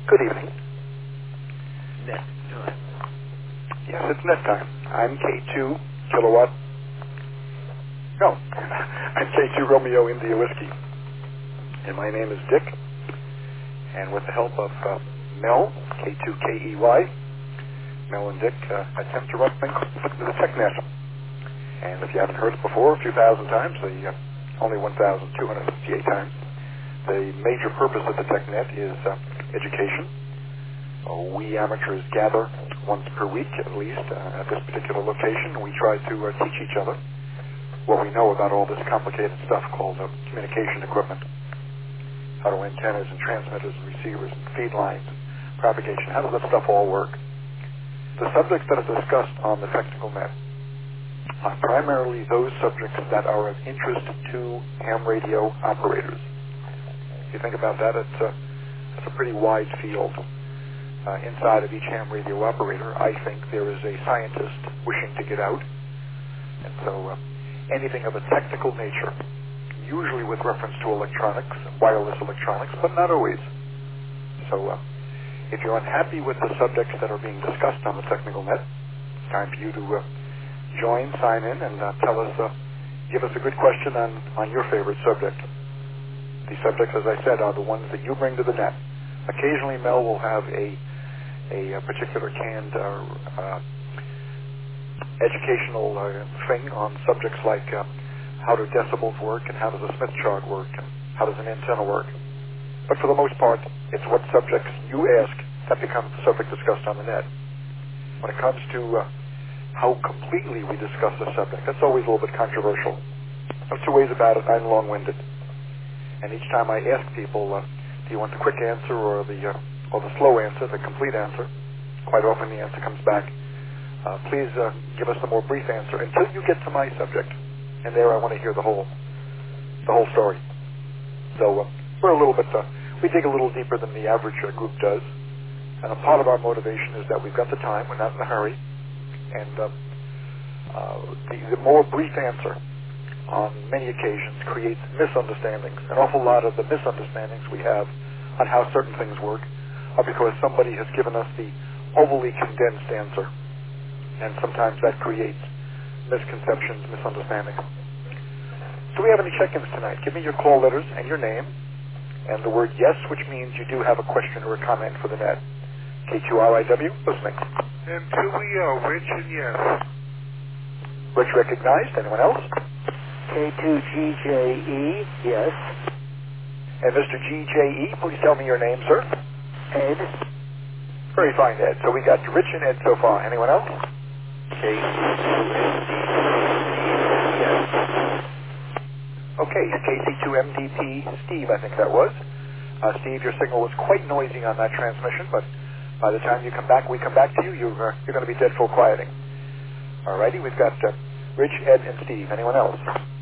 Good evening. Net time. Yes, it's net time. I'm K2 Kilowatt. No, I'm K2 Romeo India Whiskey. And my name is Dick. And with the help of Mel, K2KEY, Mel and Dick attempt to run things to the TechNet. And if you haven't heard it before, a few thousand times, only 1,258 times, the major purpose of the TechNet is education. We amateurs gather once per week, at least, at this particular location. We try to teach each other what we know about all this complicated stuff called communication equipment. How do antennas and transmitters and receivers and feed lines and propagation, how does that stuff all work? The subjects that are discussed on the technical net are primarily those subjects that are of interest to ham radio operators. If you think about that, it's a pretty wide field. Inside of each ham radio operator, I think there is a scientist wishing to get out. And so anything of a technical nature, usually with reference to electronics, wireless electronics, but not always. So if you're unhappy with the subjects that are being discussed on the technical net, it's time for you to join, sign in, and tell us, give us a good question on your favorite subject. These subjects, as I said, are the ones that you bring to the net. Occasionally, Mel will have a particular canned educational thing on subjects like how do decibels work and how does a Smith chart work and how does an antenna work. But for the most part, it's what subjects you ask that becomes the subject discussed on the net. When it comes to how completely we discuss a subject, that's always a little bit controversial. There's two ways about it. I'm long-winded. And each time I ask people, do you want the quick answer or the slow answer, the complete answer? Quite often the answer comes back, please give us the more brief answer until you get to my subject. And there I want to hear the whole story. So we're a little bit, we dig a little deeper than the average group does. And a part of our motivation is that we've got the time, we're not in a hurry. And the more brief answer on many occasions creates misunderstandings. An awful lot of the misunderstandings we have on how certain things work are because somebody has given us the overly condensed answer. And sometimes that creates misconceptions, misunderstandings. Do we have any check-ins tonight? Give me your call letters and your name and the word yes, which means you do have a question or a comment for the net. KQRIW, listening. And 2EO, Rich and yes. Rich recognized. Anyone else? K2GJE, yes. And Mr. GJE, please tell me your name, sir. Ed. Very fine, Ed. So we got Rich and Ed so far. Anyone else? KC2MDP, yes. Okay, KC2MDP, Steve, I think that was. Steve, your signal was quite noisy on that transmission, but by the time we come back to you, you're going to be dead full quieting. All righty, we've got Rich, Ed, and Steve. Anyone else?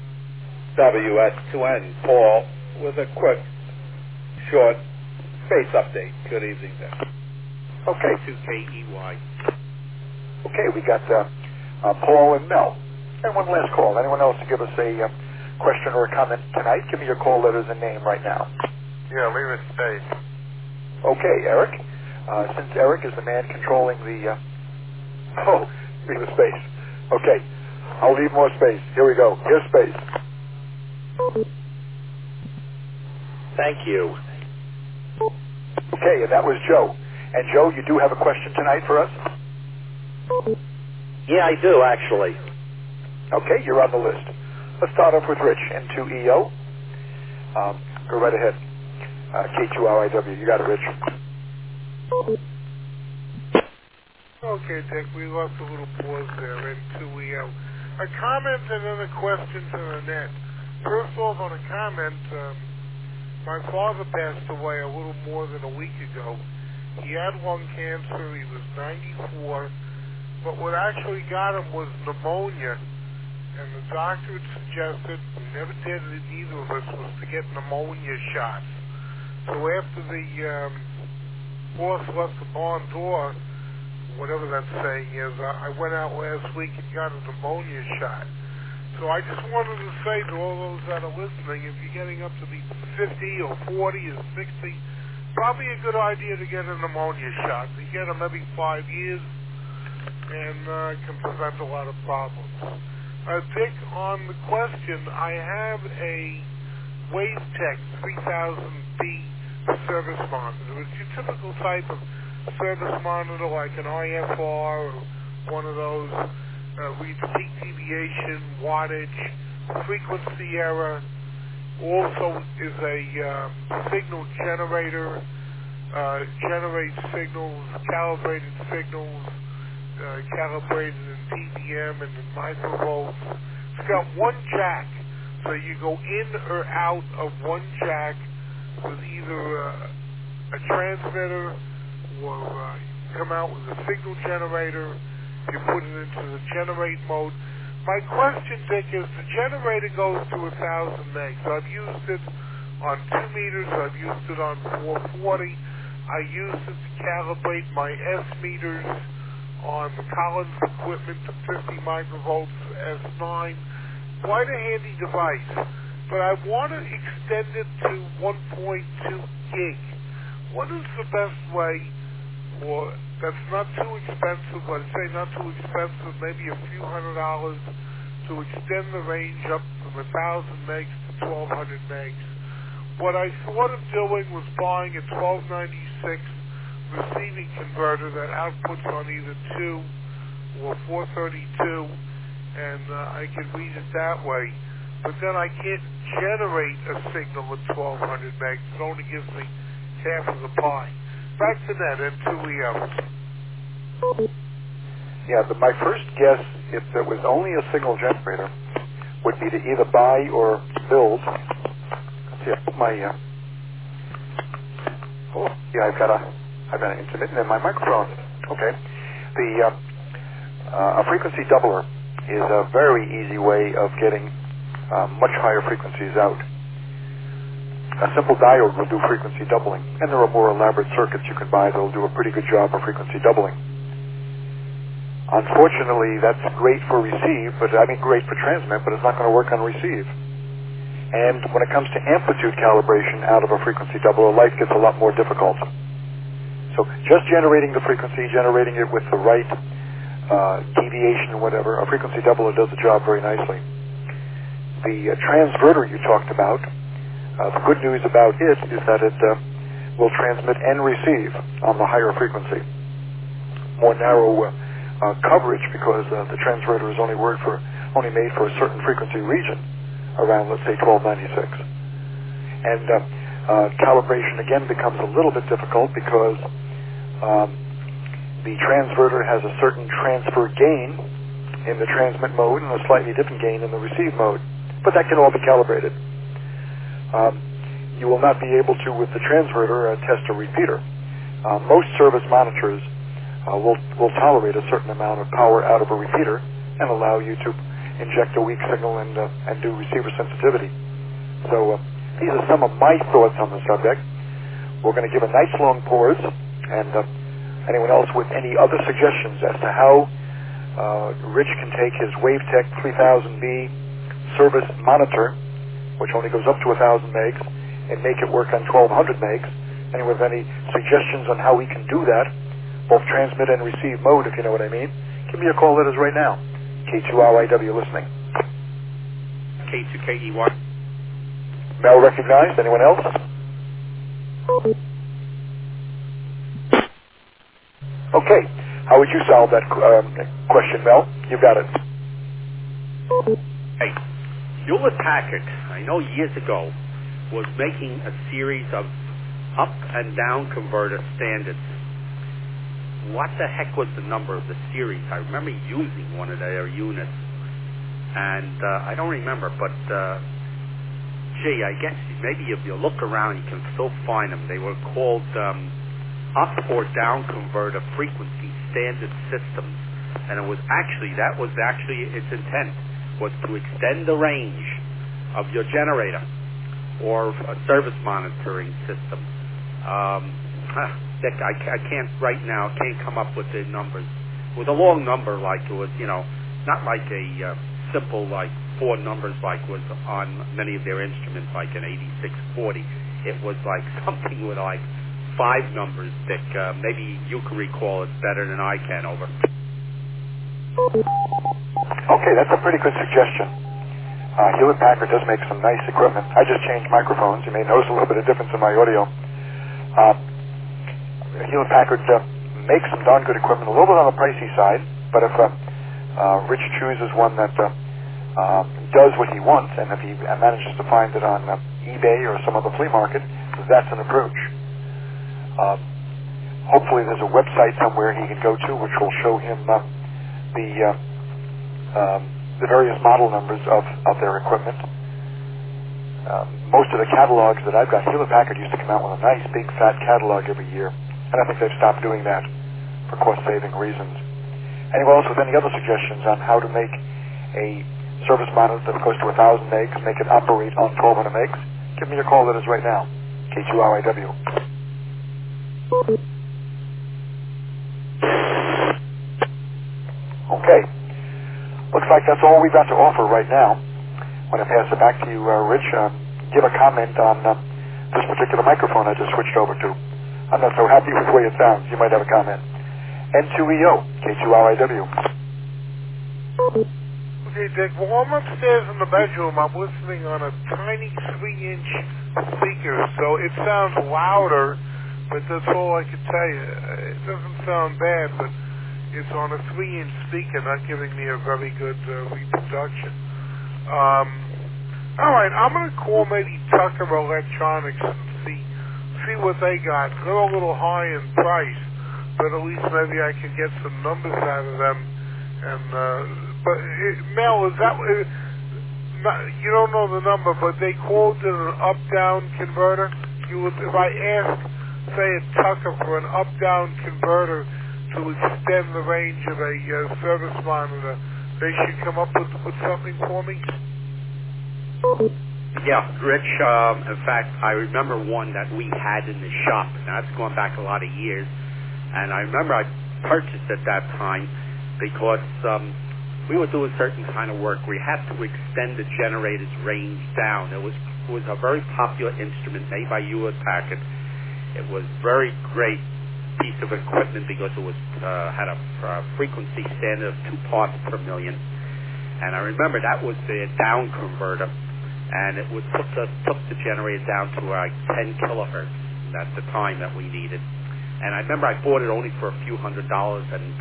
WS2N, Paul, with a quick, short space update. Good evening there. Okay. 2KEY. Okay, we got Paul and Mel. And one last call. Anyone else to give us a question or a comment tonight? Give me your call letters and name right now. Yeah, leave it space. Okay, Eric. Since Eric is the man controlling the... leave a space. Okay, I'll leave more space. Here we go. Here's space. Thank you. Okay, and that was Joe. And Joe, you do have a question tonight for us? Yeah, I do, actually. Okay, you're on the list. Let's start off with Rich, N2EO. Go right ahead. K2RIW, you got it, Rich. Okay, Dick, we lost a little pause there, N2EO. A comment and then a question to the net. First off, on a comment, my father passed away a little more than a week ago. He had lung cancer, he was 94, but what actually got him was pneumonia. And the doctor had suggested, we never did it, neither of us, was to get pneumonia shots. So after the boss left the barn door, whatever that saying is, I went out last week and got a pneumonia shot. So I just wanted to say to all those that are listening, if you're getting up to be 50 or 40 or 60, probably a good idea to get an pneumonia shot. You get them every 5 years, and can prevent a lot of problems. Dick, on the question, I have a WaveTech 3000B service monitor. It's your typical type of service monitor, like an IFR or one of those. Reads peak deviation, wattage, frequency error. Also is a signal generator, generates signals, calibrated signals, calibrated in dBm and in microvolts. It's got one jack, so you go in or out of one jack with either a transmitter or come out with a signal generator. You put it into the generate mode. My question, Dick, is the generator goes to 1,000 megs. I've used it on 2 meters. I've used it on 440. I used it to calibrate my S meters on the Collins equipment to 50 microvolts S9. Quite a handy device. But I want to extend it to 1.2 gig. What is the best way for that's not too expensive, but I'd say not too expensive, maybe a few $100s to extend the range up from 1,000 megs to 1,200 megs. What I thought of doing was buying a 1296 receiving converter that outputs on either 2 or 432, and I can read it that way. But then I can't generate a signal at 1,200 megs. It only gives me half of the pie. Back to that, N2EO. Yeah, my first guess, if there was only a signal generator, would be to either buy or build. Let's see, I put my. I've got an intermittent in my microphone. Okay, a frequency doubler is a very easy way of getting much higher frequencies out. A simple diode will do frequency doubling, and there are more elaborate circuits you can buy that will do a pretty good job of frequency doubling. Unfortunately, that's great for receive, great for transmit, but it's not going to work on receive. And when it comes to amplitude calibration out of a frequency doubler, life gets a lot more difficult. So just generating the frequency, generating it with the right deviation or whatever, a frequency doubler does the job very nicely. The transverter you talked about, the good news about it is that it will transmit and receive on the higher frequency. More narrow coverage because the transverter is only made for a certain frequency region around, let's say, 1296. And calibration again becomes a little bit difficult because the transverter has a certain transfer gain in the transmit mode and a slightly different gain in the receive mode. But that can all be calibrated. You will not be able to, with the transverter, test a repeater. Most service monitors will tolerate a certain amount of power out of a repeater and allow you to inject a weak signal and do receiver sensitivity. So these are some of my thoughts on the subject. We're going to give a nice long pause, and anyone else with any other suggestions as to how Rich can take his WaveTech 3000B service monitor, which only goes up to 1,000 megs, and make it work on 1,200 megs. Anyone with any suggestions on how we can do that, both transmit and receive mode, if you know what I mean, give me a call. Let us right now. K2RIW listening. K2KEY. Mel recognized. Anyone else? Okay. How would you solve that question, Mel? You got it. Hey, Hewlett Packard, I know years ago, was making a series of up and down converter standards. What the heck was the number of the series? I remember using one of their units, and I don't remember, but gee, I guess maybe if you look around, you can still find them. They were called up or down converter frequency standard systems, and that was actually its intent was to extend the range of your generator or a service monitoring system. Dick, I can't right now, can't come up with the numbers. It was a long number, like it was, not like a simple, like 4 numbers like was on many of their instruments, like an 8640. It was like something with like 5 numbers, Dick. Maybe you can recall it better than I can. Over. Okay, that's a pretty good suggestion. Hewlett-Packard does make some nice equipment. I just changed microphones. You may notice a little bit of difference in my audio. Hewlett-Packard makes some darn good equipment, a little bit on the pricey side, but if Rich chooses one that does what he wants, and if he manages to find it on eBay or some other flea market, that's an approach. Hopefully there's a website somewhere he can go to which will show him the various model numbers of their equipment. Most of the catalogs that I've got, Hewlett-Packard used to come out with a nice big fat catalog every year, and I think they've stopped doing that for cost-saving reasons. Anyone else with any other suggestions on how to make a service monitor that goes to 1,000 megs, make it operate on 1,200 megs? Give me a call that is right now. K2RIW. Okay. Looks like that's all we've got to offer right now. I'm going to pass it back to you, Rich. Give a comment on this particular microphone I just switched over to. I'm not so happy with the way it sounds. You might have a comment. N2EO, K2RIW. Okay, Dick. Well, I'm upstairs in the bedroom. I'm listening on a tiny 3-inch speaker, so it sounds louder, but that's all I can tell you. It doesn't sound bad, but it's on a 3-inch speaker, not giving me a very good reproduction. All right, I'm going to call maybe Tucker Electronics and see what they got. They're a little high in price, but at least maybe I can get some numbers out of them. And but Mel, is that you don't know the number, but they called it an up-down converter. If I ask, say, at Tucker for an up-down converter to extend the range of a service monitor, they should come up with something for me. Yeah, Rich, in fact, I remember one that we had in the shop. Now, that's going back a lot of years. And I remember I purchased at that time because we were doing certain kind of work. We had to extend the generator's range down. It was a very popular instrument made by Hewlett-Packard. It was very great piece of equipment because it was had a frequency standard of 2 parts per million. And I remember that was the down converter. And it took the generator down to like 10 kilohertz at the time that we needed. And I remember I bought it only for a few $100s, and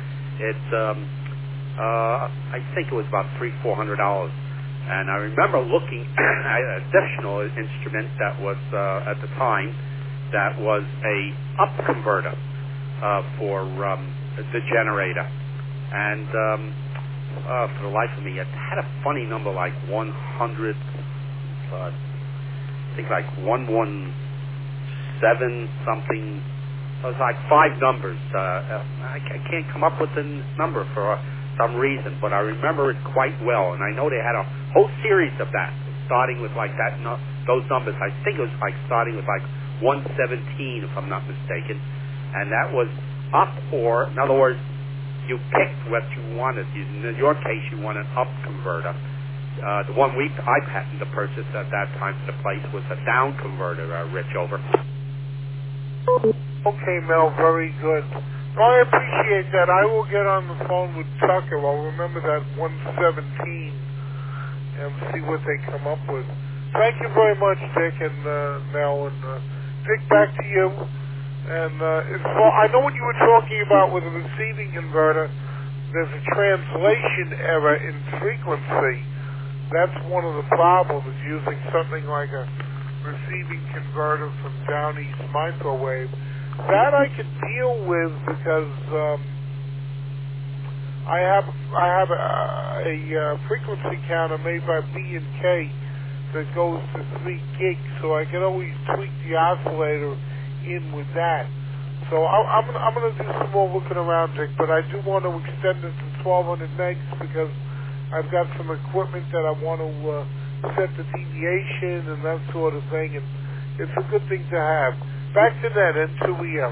I think it was about $300-400. And I remember looking at an additional instrument that was at the time that was a up converter for the generator, and for the life of me, it had a funny number like 100. I think like 117 something. It was like 5 numbers. I can't come up with the number for some reason, but I remember it quite well. And I know they had a whole series of that, starting with like that. Those numbers. I think it was like starting with like 117, if I'm not mistaken. And that was up, or in other words, you picked what you wanted. In your case, you want an up converter. The one I happened to purchase at that time for the place was a down converter, Rich, over. Okay, Mel, very good. Well, I appreciate that. I will get on the phone with Tucker. I'll remember that 117 and see what they come up with. Thank you very much, Dick and Mel. And Dick, back to you. And I know what you were talking about with a receiving converter. There's a translation error in frequency. That's one of the problems, using something like a receiving converter from Down East Microwave. That I could deal with because I have a frequency counter made by B&K that goes to 3 gigs, so I can always tweak the oscillator in with that. So I'm going to do some more looking around, Dick, but I do want to extend it to 1,200 megs because I've got some equipment that I want to set the deviation and that sort of thing, and it's a good thing to have. Back to that, N2EO.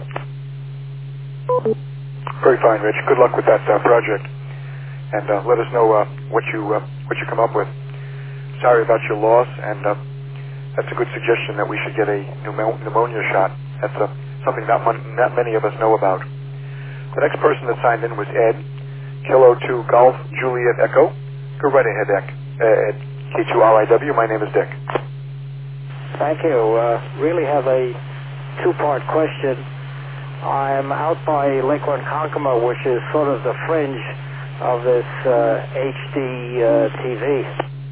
Very fine, Rich. Good luck with that project, and let us know what you come up with. Sorry about your loss, and that's a good suggestion that we should get a pneumonia shot. That's something not many of us know about. The next person that signed in was Ed, Kilo 2 Golf Juliet Echo. Go right ahead, Ed. K2RIW, my name is Dick. Thank you. Really have a two-part question. I'm out by Lake Ronkonkoma, which is sort of the fringe of this HD TV.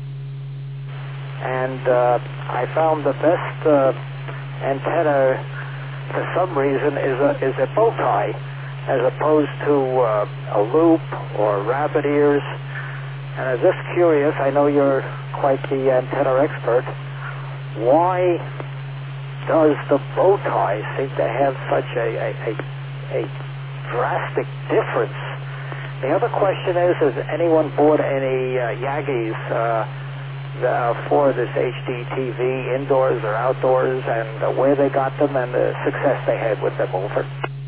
And I found the best antenna, for some reason, is a bow tie, as opposed to a loop or rabbit ears. And I'm just curious, I know you're quite the antenna expert, why does the bow tie seem to have such a drastic difference? The other question is, has anyone bought any Yagis for this HD TV, indoors or outdoors, and where they got them and the success they had with them over?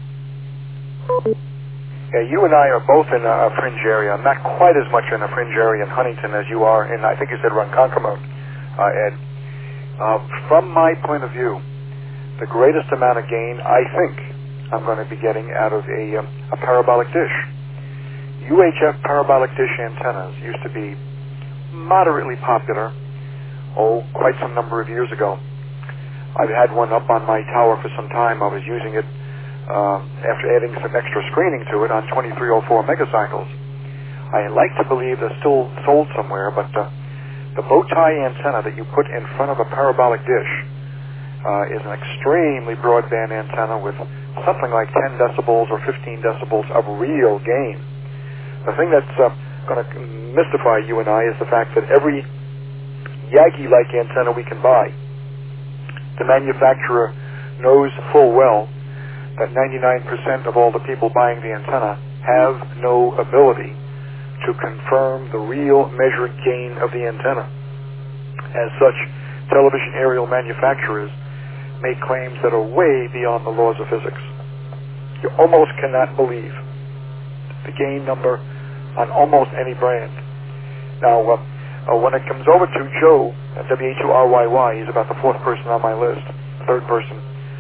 Yeah, you and I are both in a fringe area. I'm not quite as much in a fringe area in Huntington as you are in, I think you said Ronkonkoma, Ed. From my point of view, the greatest amount of gain, I think, I'm going to be getting out of a parabolic dish. UHF parabolic dish antennas used to be moderately popular, quite some number of years ago. I've had one up on my tower for some time. I was using it after adding some extra screening to it on 2304 megacycles. I like to believe they're still sold somewhere, but the bow tie antenna that you put in front of a parabolic dish is an extremely broadband antenna with something like 10 decibels or 15 decibels of real gain. The thing that's going to mystify you and I is the fact that every Yagi-like antenna we can buy, the manufacturer knows full well that 99% of all the people buying the antenna have no ability to confirm the real measured gain of the antenna. As such, television aerial manufacturers make claims that are way beyond the laws of physics. You almost cannot believe the gain number on almost any brand. Now, when it comes over to Joe at W2RYY, he's about the fourth person on my list, third person.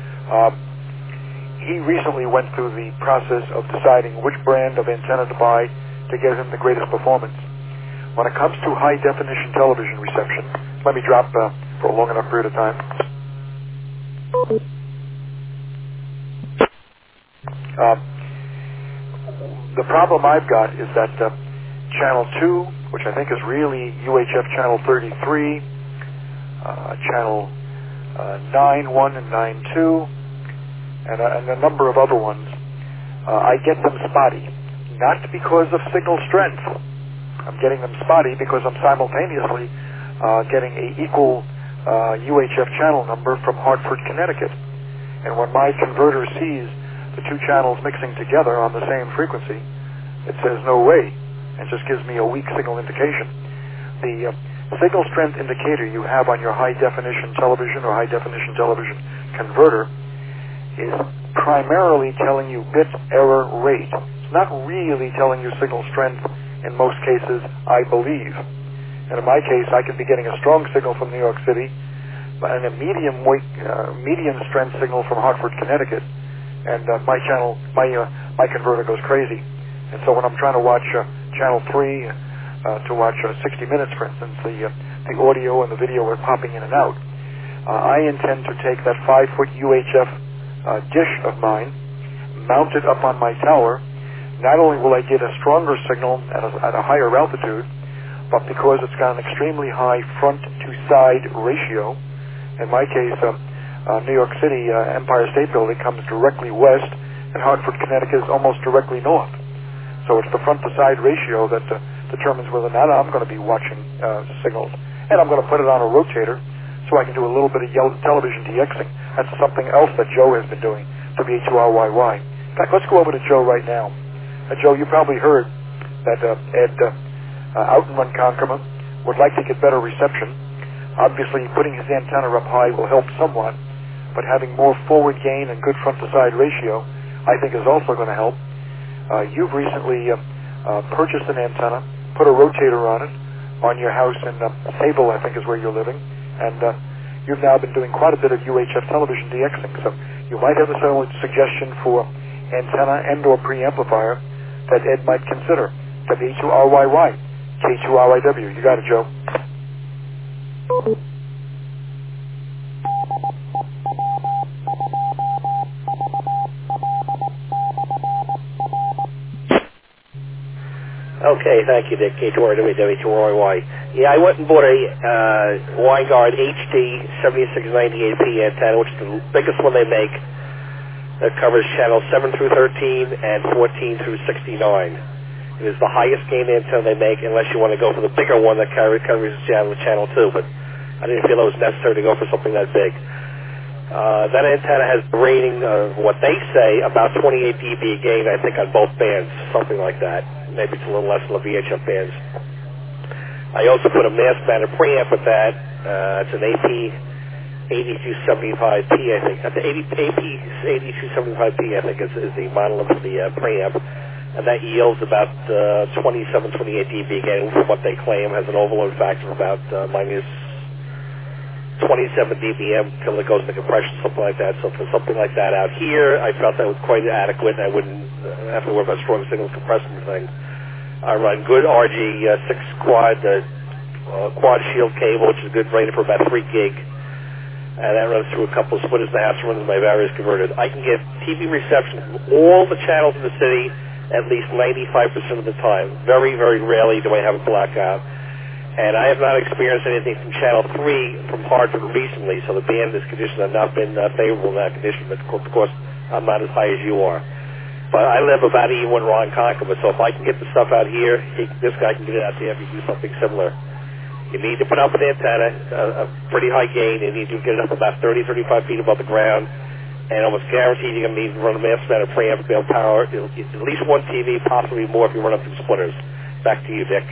He recently went through the process of deciding which brand of antenna to buy to give him the greatest performance. When it comes to high-definition television reception, let me drop for a long enough period of time. The problem I've got is that Channel 2, which I think is really UHF Channel 33, Channel 9.1 and 9.2, and a number of other ones, I get them spotty. Not because of signal strength. I'm getting them spotty because I'm simultaneously getting an equal UHF channel number from Hartford, Connecticut. And when my converter sees the two channels mixing together on the same frequency, it says no way, and just gives me a weak signal indication. The signal strength indicator you have on your high-definition television or high-definition television converter is primarily telling you bit error rate. It's not really telling you signal strength in most cases, I believe. And in my case, I could be getting a strong signal from New York City and a medium strength signal from Hartford, Connecticut, and my converter goes crazy. And so when I'm trying to watch Channel 3 to watch 60 Minutes, for instance, the audio and the video are popping in and out. I intend to take that 5-foot UHF dish of mine, mount it up on my tower. Not only will I get a stronger signal at a higher altitude, but because it's got an extremely high front-to-side ratio, in my case, New York City Empire State Building comes directly west, and Hartford, Connecticut is almost directly north. So it's the front-to-side ratio that determines whether or not I'm going to be watching signals. And I'm going to put it on a rotator so I can do a little bit of television DXing. That's something else that Joe has been doing, W2RYY. In fact, let's go over to Joe right now. Joe, you probably heard that Ed out in Ronkonkoma would like to get better reception. Obviously, putting his antenna up high will help somewhat, but having more forward gain and good front-to-side ratio, I think, is also going to help. You've recently purchased an antenna, put a rotator on it, on your house in Sable, I think is where you're living, and you've now been doing quite a bit of UHF television DXing. So you might have a suggestion for antenna and or preamplifier that Ed might consider. W2RYY, K2RIW. You got it, Joe. Okay, thank you, Dick. K2RW, W2RY. Yeah, I went and bought a Winegard HD 7698P antenna, which is the biggest one they make. That covers channels 7 through 13 and 14 through 69. It is the highest gain antenna they make, unless you want to go for the bigger one that covers channel 2, but I didn't feel it was necessary to go for something that big. That antenna has a rating of what they say about 28 dB gain, I think, on both bands, something like that. Maybe it's a little less than the VHF bands. I also put a mass-mounted preamp with that. It's an AP8275P, I think. The AP8275P, I think, is the model of the preamp. And that yields about 27, 28 dB gain from what they claim. Has an overload factor of about minus 27 dBm till it goes into compression, something like that. So for something like that out here, I felt that was quite adequate, and I wouldn't have to worry about strong signal compression thing. I run good RG 6 quad shield cable, which is good, rated for about 3 gig. And that runs through a couple of splitters and a half, runs my various converters. I can get TV reception from all the channels in the city at least 95% of the time. Very, very rarely do I have a blackout. And I have not experienced anything from channel 3 from Hartford recently, so the band is conditions have not been favorable in that condition, but of course I'm not as high as you are. But I live about E1 Ronkonkoma, so if I can get the stuff out here, this guy can get it out there if you do something similar. You need to put up an antenna, a pretty high gain, and you need to get it up about 30, 35 feet above the ground, and almost guaranteed you're going to need to run a mass-mounted preamp to be able to power at least one TV, possibly more if you run up some splitters. Back to you, Dick.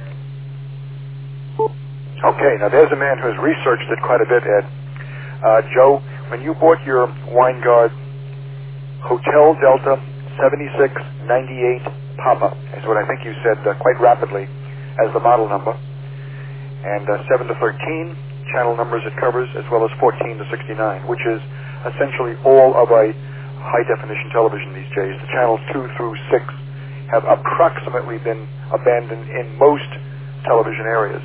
Okay, now there's a man who has researched it quite a bit, Ed. Joe, when you bought your Winegard Hotel Delta 7698 Papa, is what I think you said quite rapidly as the model number, and 7 to 13 channel numbers it covers, as well as 14 to 69, which is essentially all of a high-definition television these days. The channels 2 through 6 have approximately been abandoned in most television areas.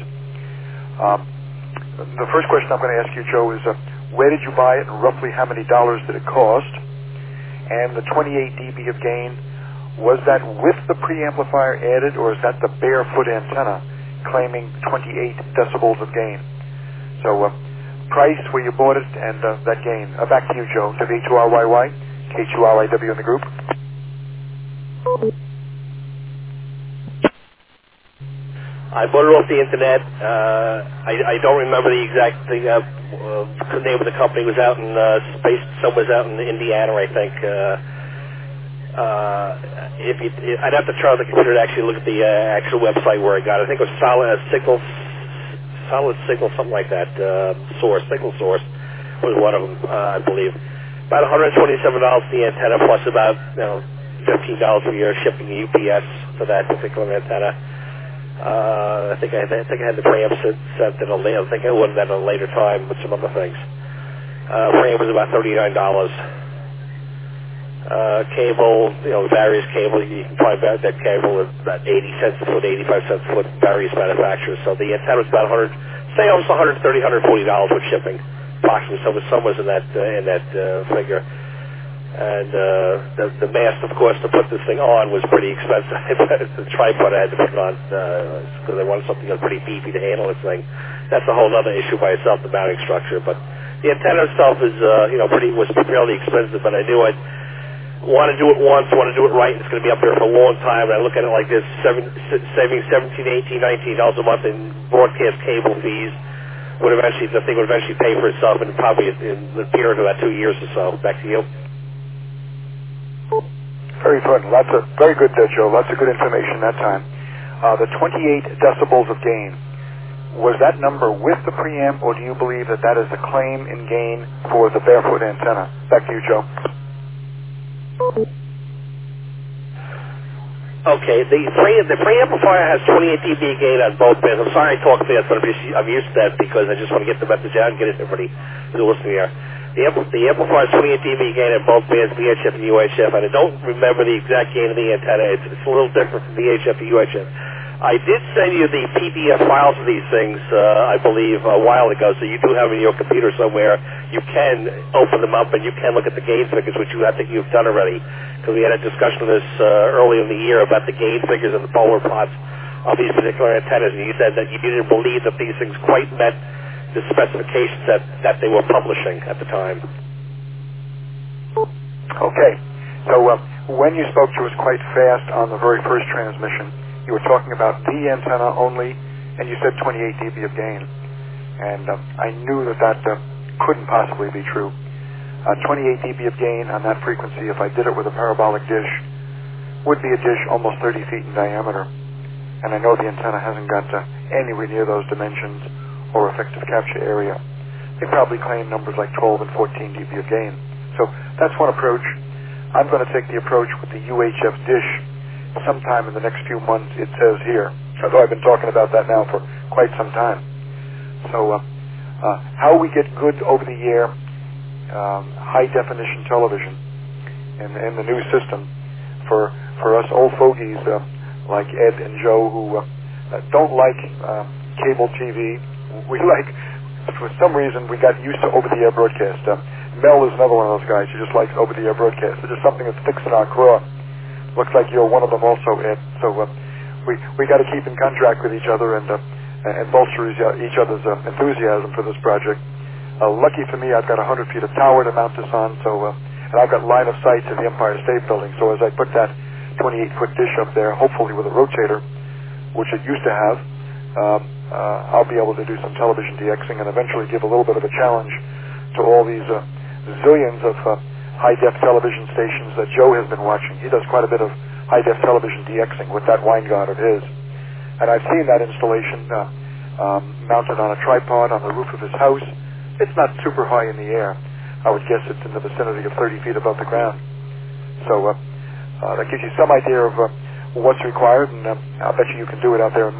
The first question I'm going to ask you, Joe, is where did you buy it and roughly how many dollars did it cost? And the 28 dB of gain, was that with the preamplifier added, or is that the barefoot antenna claiming 28 decibels of gain? So price, where you bought it, and that gain. Back to you, Joe. W2RYY, K2RIW in the group. I bought it off the internet. I don't remember the exact thing. The name of the company was out in space. Somewhere out in Indiana, I think. I'd have to turn on the computer to actually look at the actual website where I got it. I think it was Solid Signal, something like that. Signal Source was one of them, I believe. About $127 for the antenna, plus about $15 a year shipping the UPS for that particular antenna. I think I had the preamp sent in I think I ordered that at a later time with some other things. Preamp was about $39. Cable, various cables, you can find that cable at about 80 cents a foot, 85 cents a foot, various manufacturers. So the antenna was about almost $130, $140 with shipping, approximately. So somewhere in that figure. And the mast, of course, to put this thing on was pretty expensive. The tripod I had to put it on because I wanted something that was pretty beefy to handle this thing. That's a whole other issue by itself, the mounting structure. But the antenna itself is, was fairly expensive. But I knew I'd want to do it once, want to do it right. It's going to be up there for a long time. And I look at it like this: saving $17, $18, $19 a month in broadcast cable fees would eventually, the thing would eventually pay for itself, and probably in the period of about 2 years or so. Back to you. Very fun. Very good, Joe. Lots of good information that time. The 28 decibels of gain, was that number with the preamp, or do you believe that that is the claim in gain for the barefoot antenna? Back to you, Joe. Okay, the preamplifier has 28 dB gain on both bands. I'm sorry I talk fast, but I'm used to that because I just want to get the message out and get it to everybody who's listening here. The amplifier is 28 dB gain at both bands, VHF and UHF, and I don't remember the exact gain of the antenna. It's a little different from VHF to UHF. I did send you the PDF files of these things, I believe, a while ago, so you do have them in your computer somewhere. You can open them up and you can look at the gain figures, which I think you've done already, because we had a discussion of this earlier in the year about the gain figures and the polar plots of these particular antennas, and you said that you didn't believe that these things quite met the specifications that they were publishing at the time. Okay. So when you spoke to us quite fast on the very first transmission, you were talking about the antenna only, and you said 28 dB of gain. And I knew that couldn't possibly be true. 28 dB of gain on that frequency, if I did it with a parabolic dish, would be a dish almost 30 feet in diameter. And I know the antenna hasn't got anywhere near those dimensions or effective capture area. They probably claim numbers like 12 and 14 dB of gain. So that's one approach. I'm going to take the approach with the UHF dish sometime in the next few months, it says here, although I've been talking about that now for quite some time. So how we get good over-the-air high-definition television in the new system for us old fogies like Ed and Joe who don't like cable TV. We like, for some reason, we got used to over-the-air broadcast. Mel is another one of those guys who just likes over-the-air broadcast. It's just something that sticks in our craw. Looks like you're one of them also, Ed. So we got to keep in contract with each other and bolster each other's enthusiasm for this project. Lucky for me, I've got 100 feet of tower to mount this on, so and I've got line of sight to the Empire State Building. So as I put that 28-foot dish up there, hopefully with a rotator, which it used to have, I'll be able to do some television DXing and eventually give a little bit of a challenge to all these zillions of high-def television stations that Joe has been watching. He does quite a bit of high-def television DXing with that Winegard of his. And I've seen that installation mounted on a tripod on the roof of his house. It's not super high in the air. I would guess it's in the vicinity of 30 feet above the ground. So that gives you some idea of what's required, and I'll bet you can do it out there in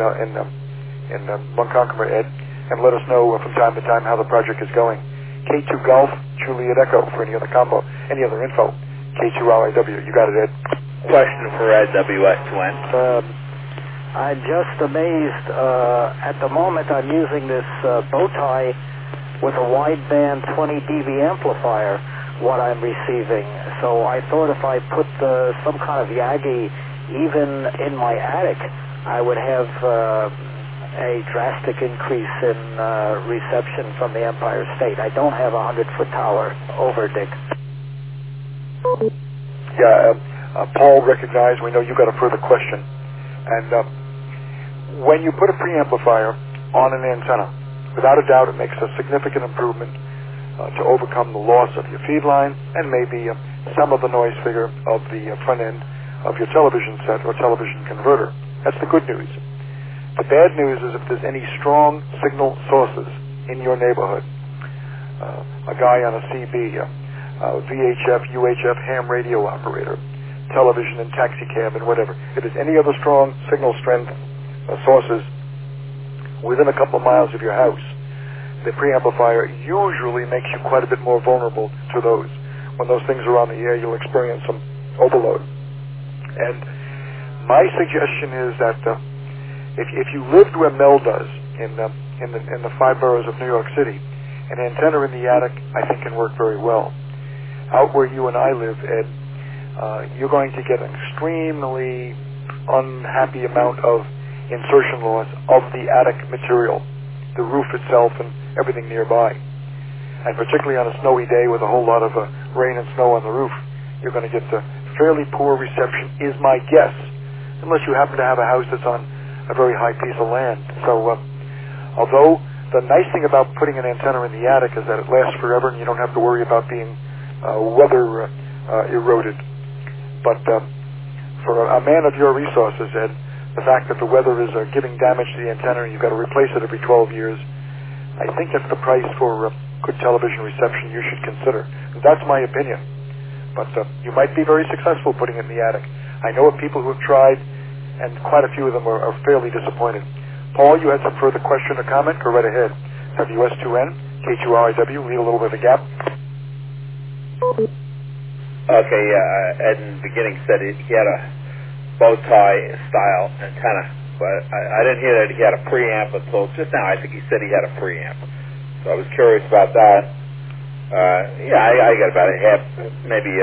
Monconquer, Ed, and let us know from time to time how the project is going. K2 Golf, Juliet Echo for any other info. K2RIW. You got it, Ed. Question for Ed, WS2N. I'm just amazed. At the moment, I'm using this bow tie with a wideband 20 dB amplifier, what I'm receiving. So I thought if I put some kind of Yagi even in my attic, I would have a drastic increase in reception from the Empire State. I don't have a 100-foot tower over, Dick. Yeah, Paul recognized, we know you got a further question. And when you put a preamplifier on an antenna, without a doubt it makes a significant improvement to overcome the loss of your feed line and maybe some of the noise figure of the front end of your television set or television converter. That's the good news. The bad news is if there's any strong signal sources in your neighborhood, a guy on a CB, VHF, UHF, ham radio operator, television and taxi cab and whatever, if there's any other strong signal strength sources within a couple of miles of your house, the preamplifier usually makes you quite a bit more vulnerable to those. When those things are on the air, you'll experience some overload. And my suggestion is that if you lived where Mel does in the 5 boroughs of New York City, an antenna in the attic I think can work very well. Out where you and I live, Ed, you're going to get an extremely unhappy amount of insertion loss of the attic material, the roof itself and everything nearby. And particularly on a snowy day with a whole lot of rain and snow on the roof, you're going to get fairly poor reception, is my guess, unless you happen to have a house that's on a very high piece of land. So although the nice thing about putting an antenna in the attic is that it lasts forever and you don't have to worry about being weather eroded. But for a man of your resources, Ed, the fact that the weather is giving damage to the antenna and you've got to replace it every 12 years, I think that's the price for good television reception you should consider. That's my opinion. But you might be very successful putting it in the attic. I know of people who have tried, and quite a few of them are fairly disappointed. Paul, you had some further question or comment? Go right ahead. WS2N, K2RIW, leave a little bit of a gap. Okay, Ed in the beginning said he had a bow tie style antenna, but I didn't hear that he had a preamp until just now. I think he said he had a preamp. So I was curious about that. I got about maybe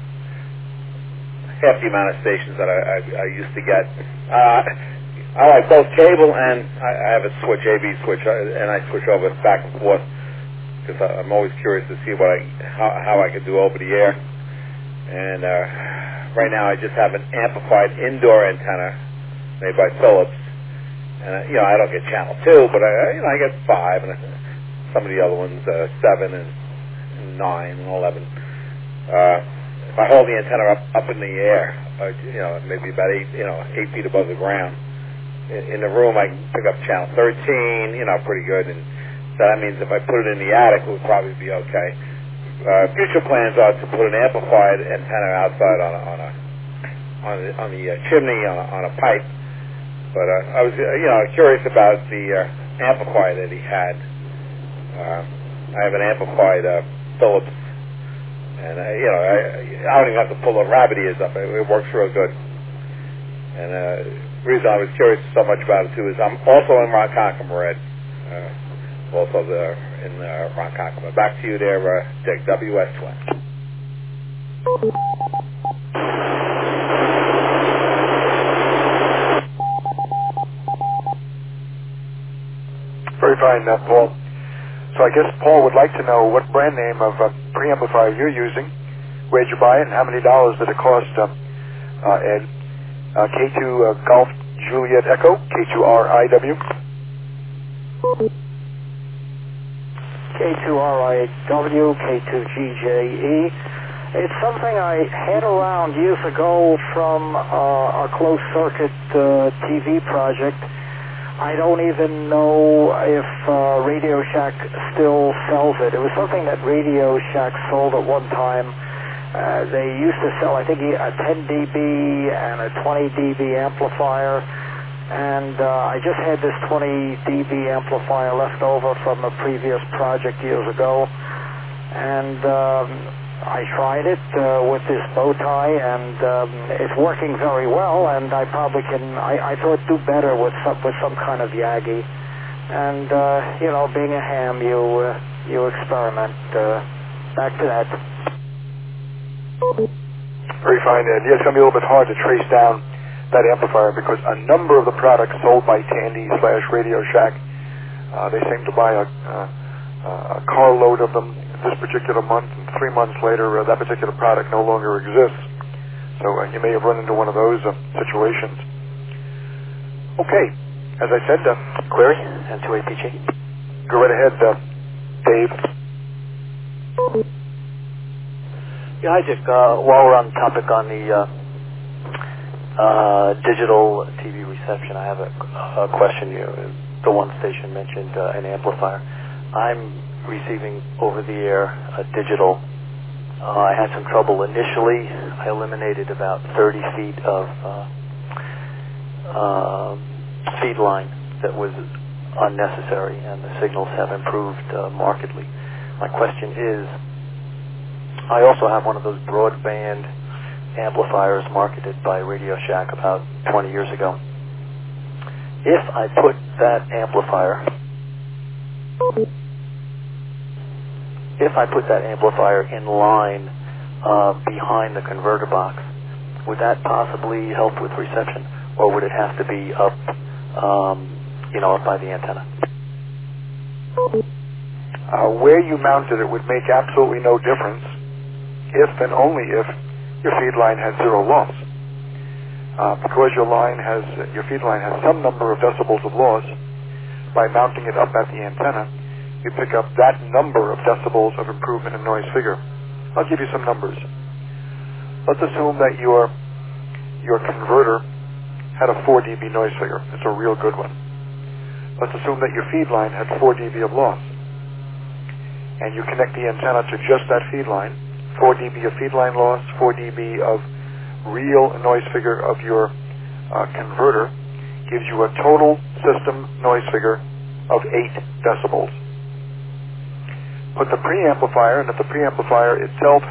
half the amount of stations that I used to get. I like both cable and I have a switch, AV switch, and I switch over back and forth because I'm always curious to see how I can do over the air. And right now I just have an amplified indoor antenna made by Philips, and I don't get channel 2, but I get 5, and some of the other ones 7 and 9 and 11. If I hold the antenna up in the air, maybe about 8 feet above the ground, in the room I can pick up channel 13, pretty good, and so that means if I put it in the attic, it would probably be okay. Future plans are to put an amplified antenna outside on the chimney on a pipe. But I was curious about the amplifier that he had. I have an amplified Philips, and I don't even have to pull the rabbit ears up. It works real good. And the reason I was curious so much about it too is I'm also in Ronkonkoma, Red. Also in Ronkonkoma. Back to you there, Dick, WS-Twin. Very fine, Paul. So I guess Paul would like to know what brand name of preamplifier you're using, where'd you buy it, and how many dollars did it cost, Ed? K2 Golf Juliet Echo, K2RIW. K2RIW, K2GJE. It's something I had around years ago from a closed circuit TV project. I don't even know if Radio Shack still sells it. It was something that Radio Shack sold at one time. They used to sell, I think, a 10 dB and a 20 dB amplifier. And I just had this 20 dB amplifier left over from a previous project years ago, and I tried it with this bow tie, and it's working very well. And I probably can. I thought do better with some kind of Yagi, and being a ham, you experiment. Back to that. Very fine, Ed. Yeah, it's going to be a little bit hard to trace down that amplifier because a number of the products sold by Tandy/Radio Shack, they seem to buy a carload of them this particular month, and 3 months later that particular product no longer exists. So you may have run into one of those situations. Okay, as I said, query and to APG. Go right ahead, Dave. Yeah, hi Dick. While we're on the topic on the digital TV reception, I have a question here. The one station mentioned an amplifier. I'm receiving over the air a digital. I had some trouble initially. I eliminated about 30 feet of feed line that was unnecessary, and the signals have improved markedly. My question is, I also have one of those broadband amplifiers marketed by Radio Shack about 20 years ago. If I put that amplifier in line behind the converter box, would that possibly help with reception, or would it have to be up, up by the antenna? Where you mounted it would make absolutely no difference if and only if your feed line has zero loss. Because your feed line has some number of decibels of loss, by mounting it up at the antenna, you pick up that number of decibels of improvement in noise figure. I'll give you some numbers. Let's assume that your converter had a 4 dB noise figure. It's a real good one. Let's assume that your feed line had 4 dB of loss, and you connect the antenna to just that feed line. 4 dB of feed line loss, 4 dB of real noise figure of your converter gives you a total system noise figure of 8 decibels. Put the preamplifier, and if the preamplifier itself had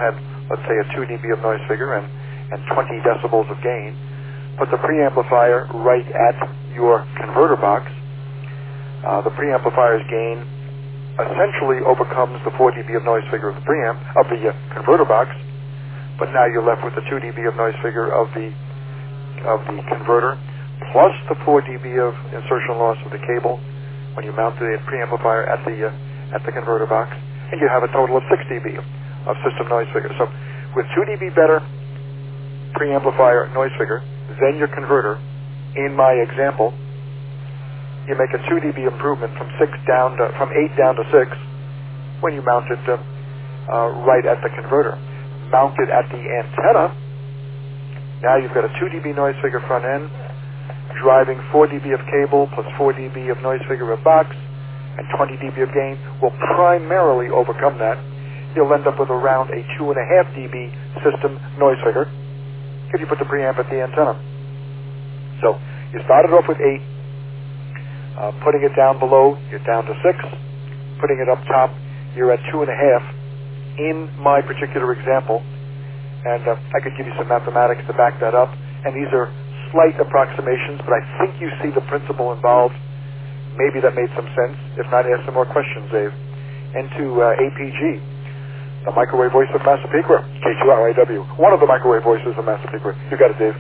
let's say a 2 dB of noise figure and 20 decibels of gain, put the preamplifier right at your converter box. The preamplifier's gain essentially overcomes the 4 dB of noise figure of the preamp of the converter box, but now you're left with the 2 dB of noise figure of the converter plus the 4 dB of insertion loss of the cable when you mount the preamplifier at the converter box, and you have a total of 6 dB of system noise figure. So with 2 dB better preamplifier noise figure than your converter, in my example, you make a 2 dB improvement from 8 down to 6 when you mount it right at the converter. Mount it at the antenna. Now you've got a 2 dB noise figure front end, driving 4 dB of cable plus 4 dB of noise figure of box, and 20 dB of gain will primarily overcome that. You'll end up with around a 2.5 dB system noise figure if you put the preamp at the antenna. So you started off with 8. Putting it down below, you're down to 6. Putting it up top, you're at 2.5 in my particular example. And I could give you some mathematics to back that up. And these are slight approximations, but I think you see the principle involved. Maybe that made some sense. If not, ask some more questions, Dave. And to APG, the microwave voice of Massapequa, K2RIW. One of the microwave voices of Massapequa. You got it, Dave.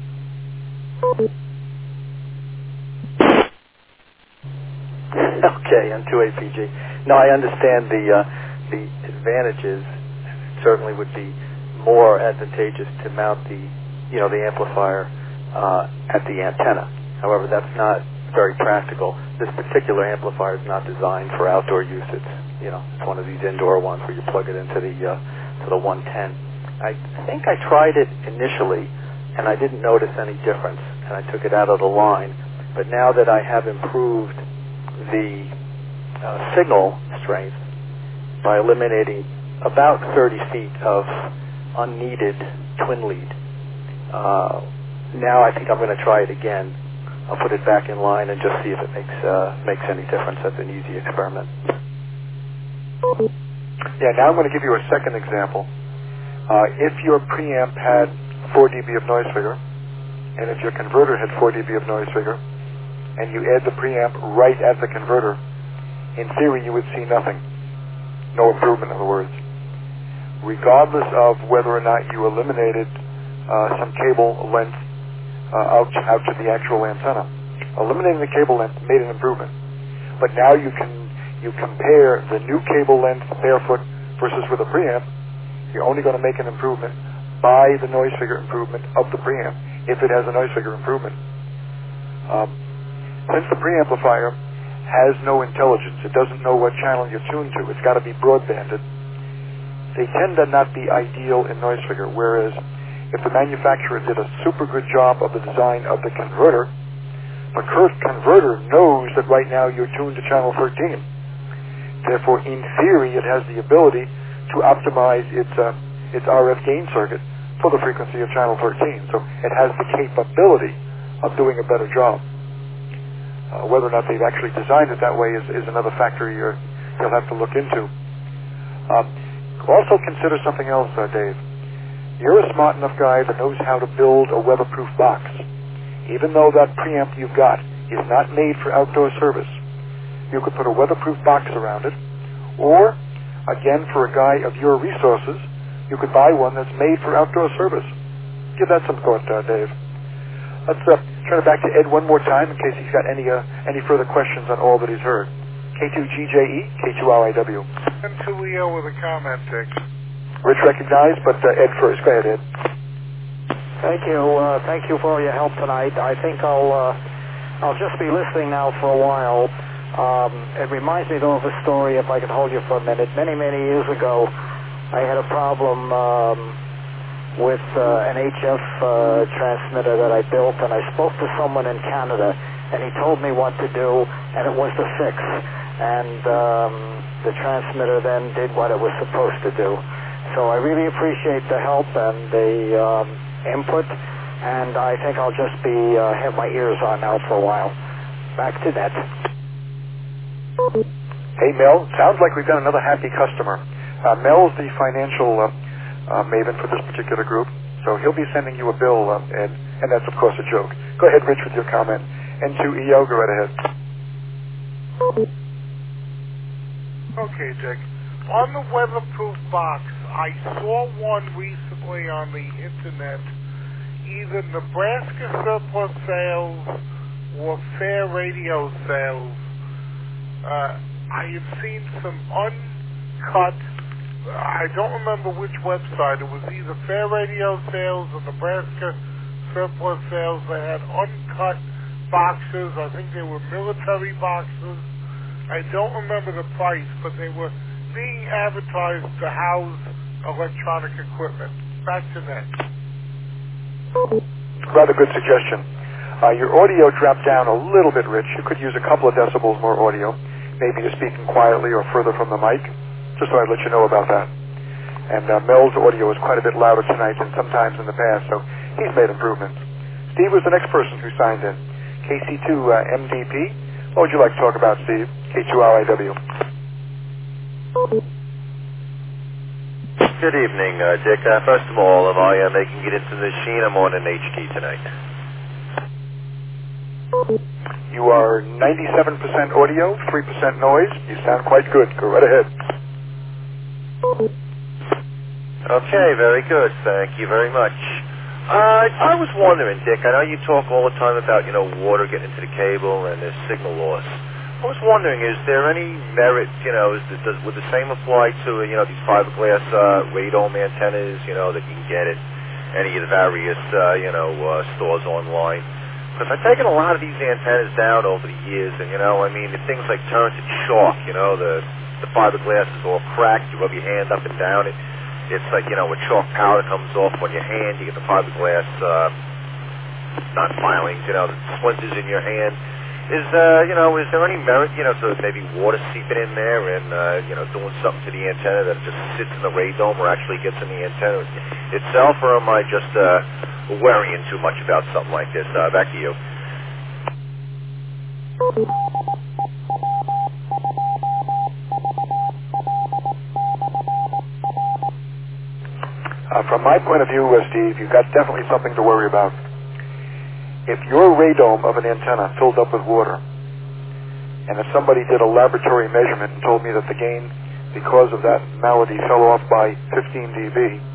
Okay, and to APG. No, I understand the advantages. It certainly would be more advantageous to mount the amplifier at the antenna. However, that's not very practical. This particular amplifier is not designed for outdoor use. It's one of these indoor ones where you plug it into the 110. I think I tried it initially, and I didn't notice any difference, and I took it out of the line. But now that I have improved the signal strength by eliminating about 30 feet of unneeded twin lead, now I think I'm going to try it again. I'll put it back in line and just see if it makes any difference. That's an easy experiment. Yeah, now I'm going to give you a second example. If your preamp had 4 dB of noise figure, and if your converter had 4 dB of noise figure, and you add the preamp right at the converter, in theory you would see nothing. No improvement, in other words. Regardless of whether or not you eliminated some cable length out to the actual antenna. Eliminating the cable length made an improvement. But now you compare the new cable length barefoot versus with a preamp, you're only going to make an improvement by the noise figure improvement of the preamp, if it has a noise figure improvement. Since the preamplifier has no intelligence, it doesn't know what channel you're tuned to, it's got to be broadbanded, they tend to not be ideal in noise figure, whereas if the manufacturer did a super good job of the design of the converter knows that right now you're tuned to channel 13. Therefore, in theory, it has the ability to optimize its RF gain circuit for the frequency of channel 13. So it has the capability of doing a better job. Whether or not they've actually designed it that way is another factor you'll have to look into. Also consider something else, Dave. You're a smart enough guy that knows how to build a weatherproof box. Even though that preamp you've got is not made for outdoor service, you could put a weatherproof box around it, or, again, for a guy of your resources, you could buy one that's made for outdoor service. Give that some thought, Dave. Let's turn it back to Ed one more time in case he's got any further questions on all that he's heard. K2GJE, K2RIW. And to Leo with a comment, Dick. Rich recognized, but Ed first. Go ahead, Ed. Thank you. Thank you for all your help tonight. I think I'll just be listening now for a while. It reminds me though of a story, if I could hold you for a minute. Many years ago, I had a problem with an HF transmitter that I built, and I spoke to someone in Canada, and he told me what to do, and it was the fix. And the transmitter then did what it was supposed to do. So I really appreciate the help and the input, and I think I'll just have my ears on now for a while. Back to that. Hey, Mel. Sounds like we've got another happy customer. Mel's the financial maven for this particular group. So he'll be sending you a bill, Ed, and that's, of course, a joke. Go ahead, Rich, with your comment. N2EO, go right ahead. Okay, Dick. On the weatherproof box, I saw one recently on the internet, either Nebraska surplus sales or fair radio sales. I have seen some uncut, I don't remember which website, it was either fair radio sales or Nebraska surplus sales. They had uncut boxes. I think they were military boxes. I don't remember the price, but they were being advertised to house electronic equipment. Back to that. Rather good suggestion. Your audio dropped down a little bit, Rich. You could use a couple of decibels more audio. Maybe you're speaking quietly or further from the mic. Just thought I'd let you know about that. And Mel's audio is quite a bit louder tonight than sometimes in the past, so he's made improvements. Steve was the next person who signed in. KC2 MDP. What would you like to talk about, Steve? K2RIW. Good evening, Dick. First of all, am I making it into the machine? I'm on an HT tonight. You are 97% audio, 3% noise. You sound quite good. Go right ahead. Okay, very good. Thank you very much. I was wondering, Dick, I know you talk all the time about, water getting into the cable and there's signal loss. I was wondering, is there any merit, would the same apply to, these fiberglass radome antennas, that you can get at any of the various, stores online? Because I've taken a lot of these antennas down over the years, and, the things like turn to chalk, the fiberglass is all cracked, you rub your hand up and down it. It's like, a chalk powder comes off on your hand, you get the fiberglass, not filings, the splinters in your hand. Is there any merit, to maybe water seeping in there and, doing something to the antenna that just sits in the radome or actually gets in the antenna itself, or am I just worrying too much about something like this? Back to you. From my point of view, Steve, you've got definitely something to worry about. If your radome of an antenna filled up with water, and if somebody did a laboratory measurement and told me that the gain, because of that malady, fell off by 15 dB,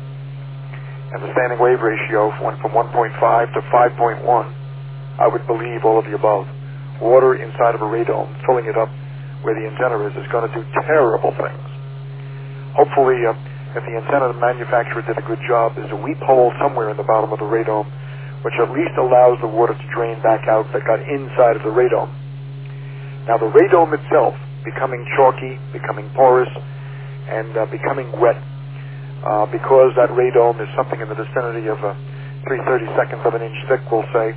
and the standing wave ratio went from 1.5 to 5.1, I would believe all of the above. Water inside of a radome, filling it up where the antenna is going to do terrible things. Hopefully, if the antenna manufacturer did a good job, there's a weep hole somewhere in the bottom of the radome, which at least allows the water to drain back out that got inside of the radome. Now, the radome itself, becoming chalky, becoming porous, and becoming wet, because that radome is something in the vicinity of 3/32 of an inch thick, we'll say,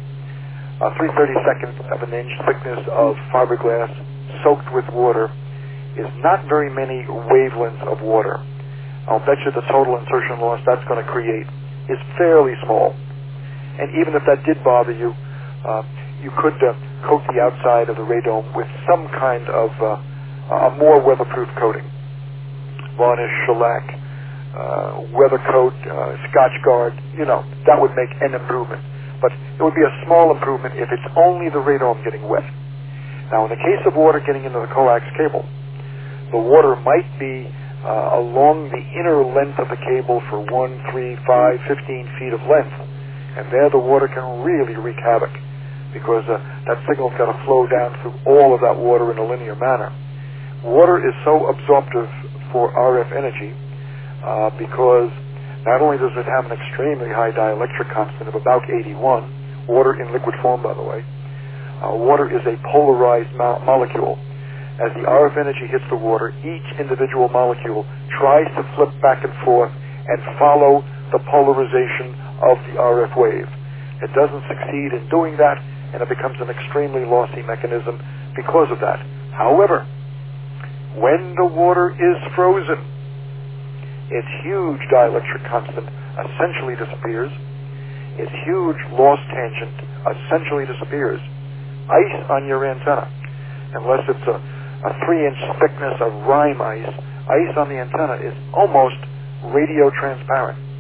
3/32 of an inch thickness of fiberglass soaked with water is not very many wavelengths of water. I'll bet you the total insertion loss that's going to create is fairly small. And even if that did bother you, you could coat the outside of the radome with some kind of a more weatherproof coating. Varnish, shellac, weather coat, Scotch Guard, that would make an improvement. But it would be a small improvement if it's only the radome getting wet. Now, in the case of water getting into the coax cable, the water might be along the inner length of the cable for 1, 3, 5, 15 feet of length. And there the water can really wreak havoc because that signal's got to flow down through all of that water in a linear manner. Water is so absorptive for RF energy because not only does it have an extremely high dielectric constant of about 81, water in liquid form, by the way, water is a polarized molecule. As the RF energy hits the water, each individual molecule tries to flip back and forth and follow the polarization of the RF wave. It doesn't succeed in doing that, and it becomes an extremely lossy mechanism because of that. However, when the water is frozen, its huge dielectric constant essentially disappears. Its huge loss tangent essentially disappears. Ice on your antenna, unless it's a 3-inch thickness of rime ice on the antenna is almost radio transparent.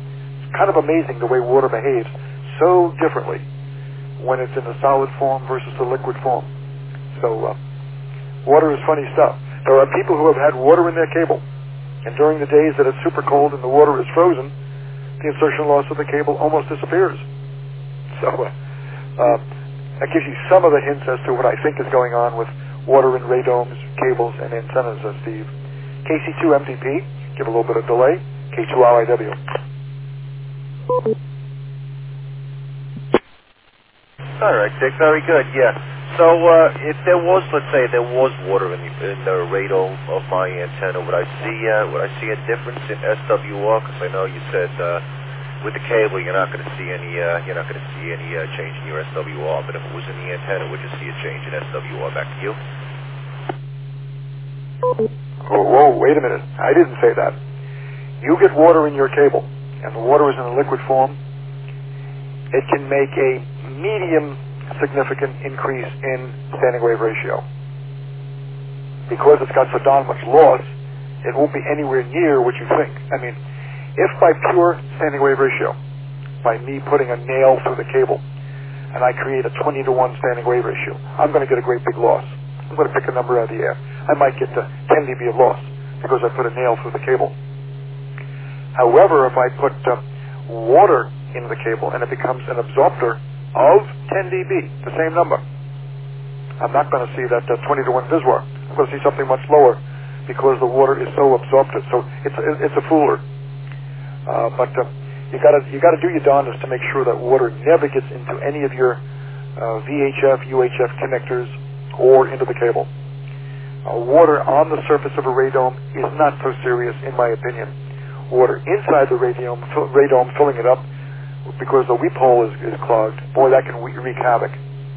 kind of amazing the way water behaves so differently when it's in a solid form versus a liquid form. So water is funny stuff. There are people who have had water in their cable, and during the days that it's super cold and the water is frozen, the insertion loss of the cable almost disappears. So that gives you some of the hints as to what I think is going on with water in radomes, cables, and antennas, Steve. KC2MDP, give a little bit of delay. K2RIW. All right, Dick, very good, yeah. So if there was, let's say, there was water in the radome of my antenna, would I see a difference in SWR? Because I know you said with the cable you're not going to see any change in your SWR, but if it was in the antenna, would you see a change in SWR? Back to you. Oh, whoa, wait a minute. I didn't say that. You get water in your cable, and the water is in a liquid form. It can make a medium significant increase in standing wave ratio. Because it's got so darn much loss, it won't be anywhere near what you think. I mean, if by pure standing wave ratio, by me putting a nail through the cable, and I create a 20-to-1 standing wave ratio, I'm going to get a great big loss. I'm going to pick a number out of the air. I might get to 10 dB of loss because I put a nail through the cable. However, if I put water in the cable and it becomes an absorptor of 10 dB, the same number, I'm not going to see that 20-to-1 VISWAR. I'm going to see something much lower because the water is so absorptive. So it's a fooler. But you got to do your darndest to make sure that water never gets into any of your VHF, UHF connectors or into the cable. Water on the surface of a radome is not so serious, in my opinion. Water inside the radome filling it up because the weep hole is clogged, boy, that can wreak havoc.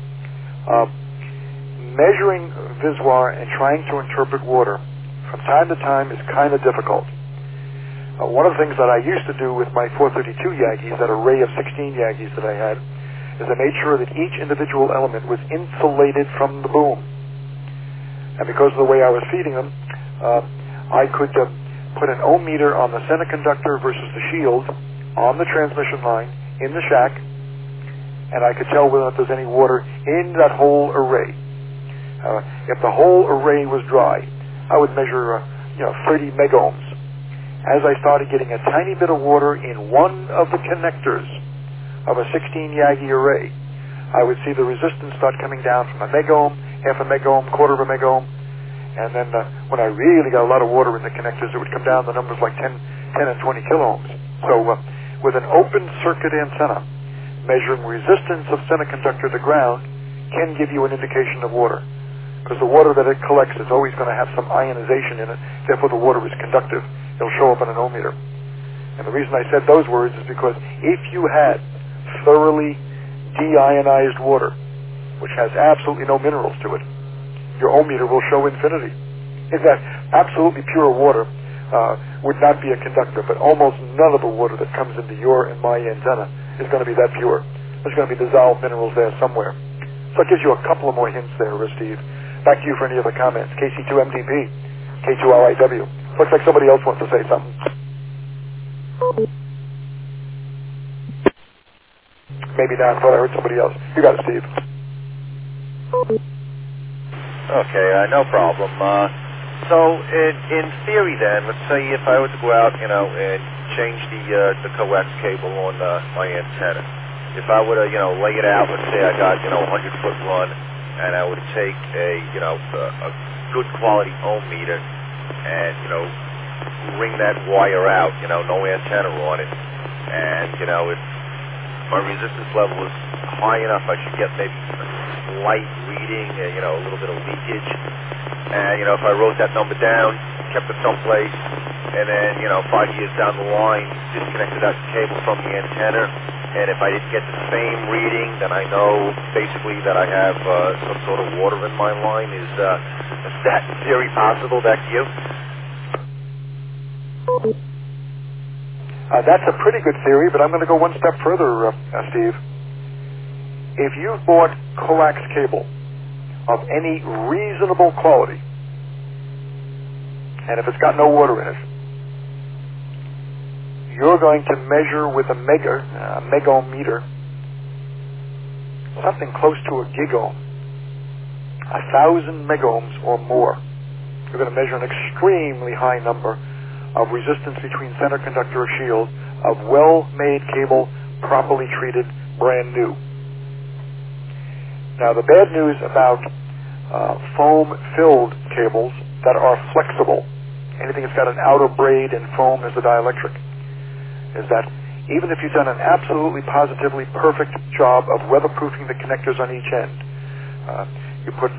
Measuring VISWAR and trying to interpret water from time to time is kind of difficult. One of the things that I used to do with my 432 Yagis, that array of 16 Yagis that I had, is I made sure that each individual element was insulated from the boom. And because of the way I was feeding them, I could put an ohm meter on the center conductor versus the shield on the transmission line in the shack, and I could tell whether or not there's any water in that whole array. If the whole array was dry, I would measure 30 megohms. As I started getting a tiny bit of water in one of the connectors of a 16 Yagi array, I would see the resistance start coming down from a megohm, half a megohm, quarter of a megohm, and then when I really got a lot of water in the connectors, it would come down to numbers like 10 and 20 kiloohms. So with an open circuit antenna, measuring resistance of semiconductor to ground can give you an indication of water. Because the water that it collects is always going to have some ionization in it, therefore the water is conductive. It'll show up on an ohm meter. And the reason I said those words is because if you had thoroughly deionized water, which has absolutely no minerals to it, your ohm meter will show infinity. In fact, absolutely pure water would not be a conductor, but almost none of the water that comes into your and my antenna is going to be that pure. There's going to be dissolved minerals there somewhere. So it gives you a couple of more hints there, Steve. Back to you for any other comments. KC2MDP, K2RIW. Looks like somebody else wants to say something. Maybe not. I thought I heard somebody else. You got it, Steve. Okay, no problem. So in theory then, let's say if I were to go out, and change the coax cable on my antenna, if I were to, lay it out, let's say I got, 100-foot run, and I would take a good quality ohm meter and, ring that wire out, no antenna on it, and, if my resistance level is high enough, I should get maybe a slight reading, a little bit of leakage, and, if I wrote that number down, kept it someplace, and then, 5 years down the line, disconnected that cable from the antenna, and if I didn't get the same reading, then I know basically that I have some sort of water in my line. Is that theory possible? Back to you. That's a pretty good theory, but I'm going to go one step further, Steve. If you've bought coax cable of any reasonable quality, and if it's got no water in it, you're going to measure with a megometer, something close to a gigohm, 1,000 megohms or more. You're going to measure an extremely high number of resistance between center conductor or shield of well-made cable, properly treated, brand new. Now, the bad news about foam-filled cables that are flexible, anything that's got an outer braid and foam as the dielectric, is that even if you've done an absolutely positively perfect job of weatherproofing the connectors on each end, you put,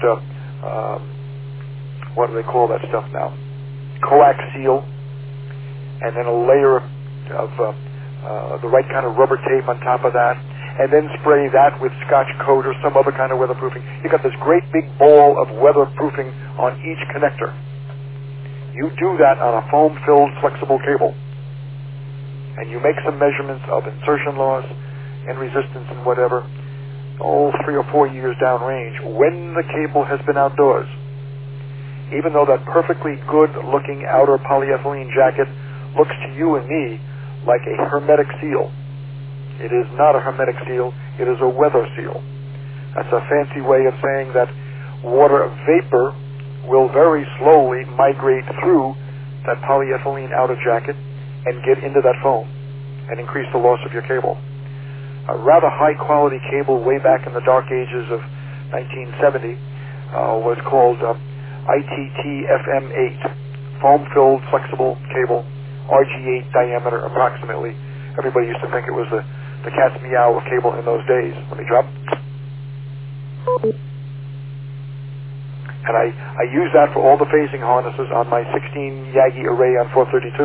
what do they call that stuff now? Coax seal, and then a layer of the right kind of rubber tape on top of that, and then spray that with Scotch coat or some other kind of weatherproofing. You got this great big ball of weatherproofing on each connector. You do that on a foam-filled flexible cable, and you make some measurements of insertion loss and resistance and whatever, 3 or 4 years downrange, when the cable has been outdoors. Even though that perfectly good-looking outer polyethylene jacket looks to you and me like a hermetic seal, it is not a hermetic seal, it is a weather seal. That's a fancy way of saying that water vapor will very slowly migrate through that polyethylene outer jacket and get into that foam and increase the loss of your cable. A rather high-quality cable way back in the dark ages of 1970 was called ITT FM8, foam-filled flexible cable, RG8 diameter approximately. Everybody used to think it was the cat's meow of cable in those days. Let me drop. And I use that for all the phasing harnesses on my 16 Yagi array on 432.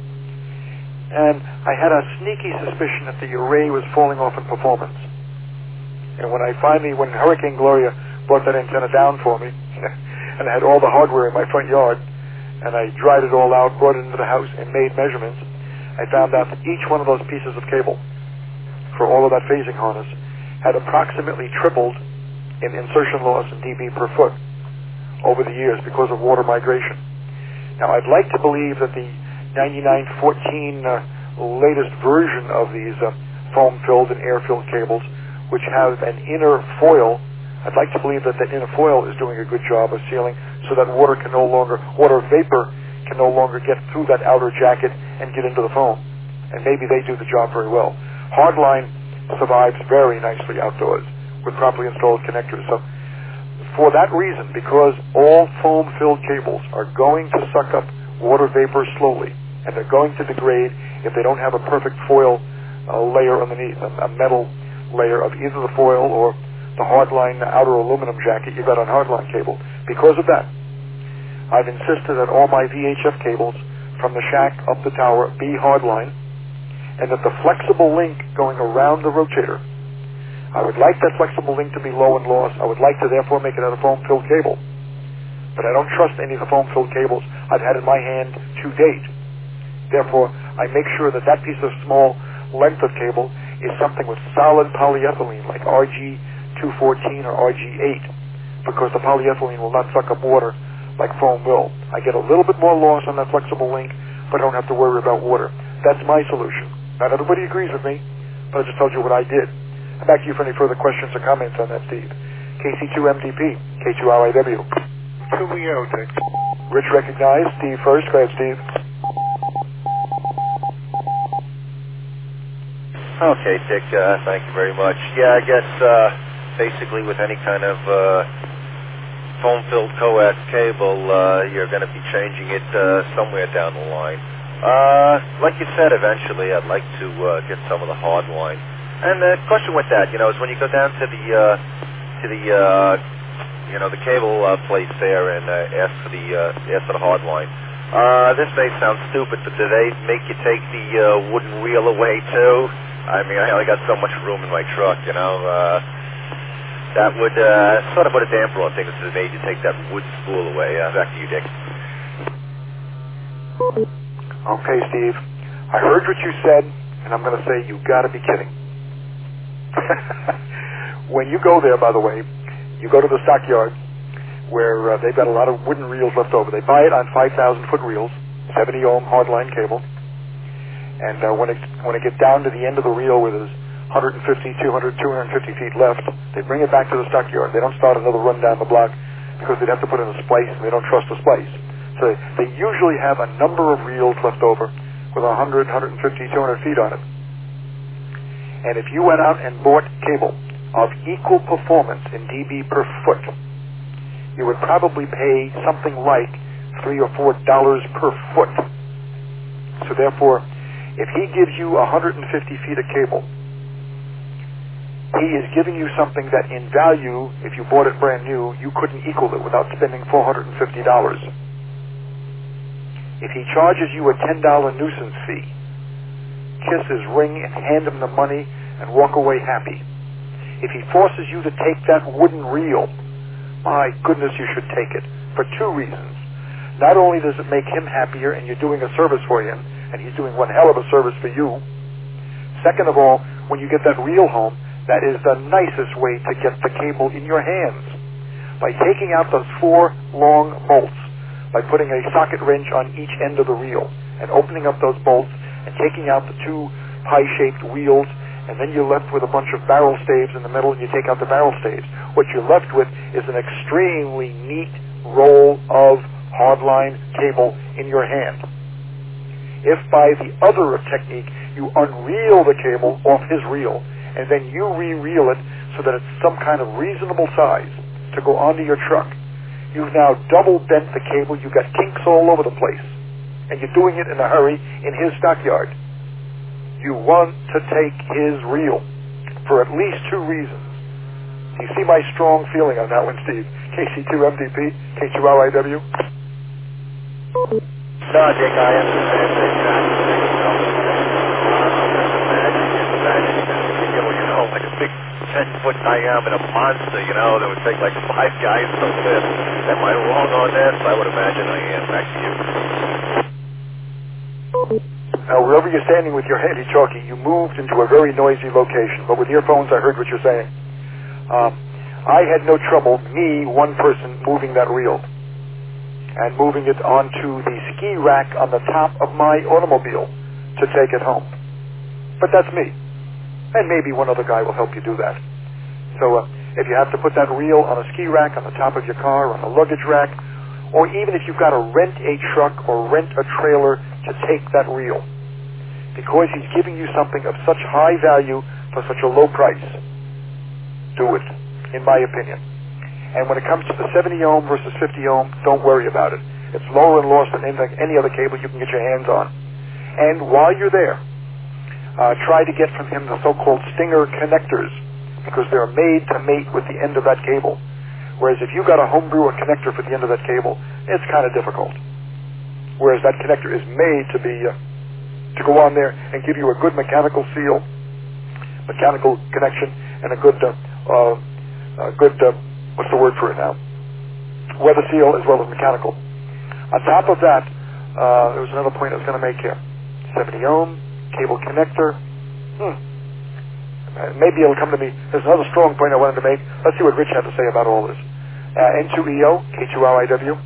And I had a sneaky suspicion that the array was falling off in performance. And when Hurricane Gloria brought that antenna down for me, and I had all the hardware in my front yard, and I dried it all out, brought it into the house, and made measurements, I found out that each one of those pieces of cable for all of that phasing harness had approximately tripled in insertion loss in dB per foot over the years because of water migration. Now, I'd like to believe that the 9914 latest version of these foam-filled and air-filled cables, which have an inner foil, I'd like to believe that that inner foil is doing a good job of sealing so that water vapor can no longer get through that outer jacket and get into the foam. And maybe they do the job very well. Hardline survives very nicely outdoors with properly installed connectors. So for that reason, because all foam-filled cables are going to suck up water vapor slowly, and they're going to degrade if they don't have a perfect foil layer underneath, a metal layer of either the foil or the hardline outer aluminum jacket you got on hardline cable. Because of that, I've insisted that all my VHF cables from the shack up the tower be hardline, and that the flexible link going around the rotator, I would like that flexible link to be low in loss. I would like to therefore make it out of foam-filled cable. But I don't trust any of the foam-filled cables I've had in my hand to date. Therefore, I make sure that that piece of small length of cable is something with solid polyethylene, like RG214 or RG8, because the polyethylene will not suck up water like foam will. I get a little bit more loss on that flexible link, but I don't have to worry about water. That's my solution. Not everybody agrees with me, but I just told you what I did. I'm back to you for any further questions or comments on that, Steve. KC2MDP, K2RIW. Who we out, Dick? Rich recognized. Steve first. Go ahead, Steve. Okay, Dick, thank you very much. Yeah, I guess basically with any kind of foam-filled coax cable, you're going to be changing it somewhere down the line. Like you said, eventually I'd like to get some of the hard line. And the question with that, is when you go down to the cable place there and ask for the hard line. This may sound stupid, but do they make you take the wooden wheel away too? I mean, I only got so much room in my truck, That would sort of put a damper on things if they made you take that wood spool away. Back to you, Dick. Okay, Steve. I heard what you said, and I'm going to say you got to be kidding. When you go there, by the way, you go to the stockyard where they've got a lot of wooden reels left over. They buy it on 5,000-foot reels, 70-ohm hardline cable, And when it gets down to the end of the reel where there's 150, 200, 250 feet left, they bring it back to the stockyard. They don't start another run down the block because they'd have to put in a splice, and they don't trust the splice. So they usually have a number of reels left over with 100, 150, 200 feet on it. And if you went out and bought cable of equal performance in dB per foot, you would probably pay something like $3 or $4 per foot. So therefore, if he gives you 150 feet of cable, he is giving you something that in value, if you bought it brand new, you couldn't equal it without spending $450. If he charges you a $10 nuisance fee, kiss his ring and hand him the money and walk away happy. If he forces you to take that wooden reel, my goodness, you should take it for two reasons. Not only does it make him happier and you're doing a service for him, and he's doing one hell of a service for you. Second of all, when you get that reel home, that is the nicest way to get the cable in your hands. By taking out those 4 long bolts, by putting a socket wrench on each end of the reel, and opening up those bolts, and taking out the 2 pie-shaped wheels, and then you're left with a bunch of barrel staves in the middle, and you take out the barrel staves. What you're left with is an extremely neat roll of hardline cable in your hand. If by the other technique you unreel the cable off his reel, and then you re-reel it so that it's some kind of reasonable size to go onto your truck, you've now double bent the cable, you've got kinks all over the place, and you're doing it in a hurry in his stockyard. You want to take his reel for at least 2 reasons. Do you see my strong feeling on that one, Steve? KC2MDP, K2RIW? No, Dick, I understand that. Like a big 10-foot diameter monster, that would take like 5 guys to lift. Am I wrong on this? I would imagine I am. Back to you. Now, wherever you're standing with your handy-talkie, you moved into a very noisy location. But with earphones, I heard what you're saying. I had no trouble, one person, moving that reel and moving it onto the ski rack on the top of my automobile to take it home. But that's me. And maybe one other guy will help you do that. So if you have to put that reel on a ski rack on the top of your car, on a luggage rack, or even if you've got to rent a truck or rent a trailer to take that reel, because he's giving you something of such high value for such a low price, do it, in my opinion. And when it comes to the 70 ohm versus 50 ohm, don't worry about it. It's lower in loss than any other cable you can get your hands on. And while you're there, try to get from him the so-called stinger connectors, because they're made to mate with the end of that cable. Whereas if you got a homebrew a connector for the end of that cable, it's kind of difficult. Whereas that connector is made to be to go on there and give you a good mechanical seal, mechanical connection, and a good what's the word for it now? Weather seal as well as mechanical. On top of that, there was another point I was going to make here. 70 ohm. Cable connector. Maybe it'll come to me. There's another strong point I wanted to make. Let's see what Rich had to say about all this. N2EO, K2RIW.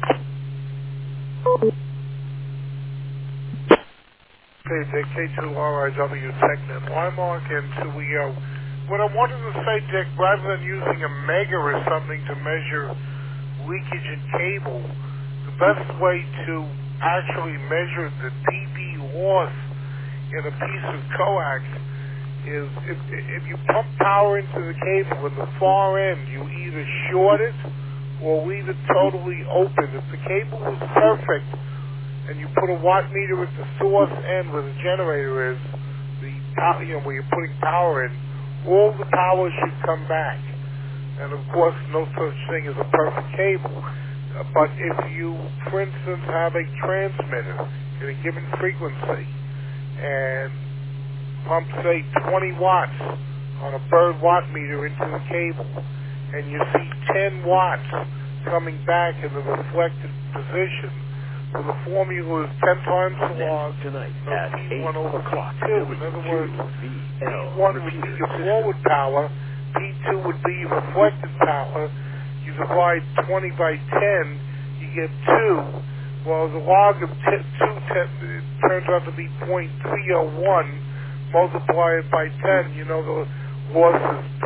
Dick, K2RIW TechNet. Mark N2EO. What I wanted to say, Dick, rather than using a mega or something to measure leakage in cable, the best way to actually measure the dB loss in a piece of coax is if you pump power into the cable in the far end, you either short it or leave it totally open. If the cable is perfect and you put a watt meter at the source end where the generator is, where you're putting power in, all the power should come back. And of course, no such thing as a perfect cable. But if you, for instance, have a transmitter at a given frequency and pump, say, 20 watts on a bird watt meter into the cable, and you see 10 watts coming back in the reflected position, so the formula is 10 times the log of P1 over P2. In other words, P1 would be your forward power, P2 would be your reflected power. You divide 20 by 10, you get 2. Well, the log of 10 turns out to be 0.301, multiply it by 10, you know the loss is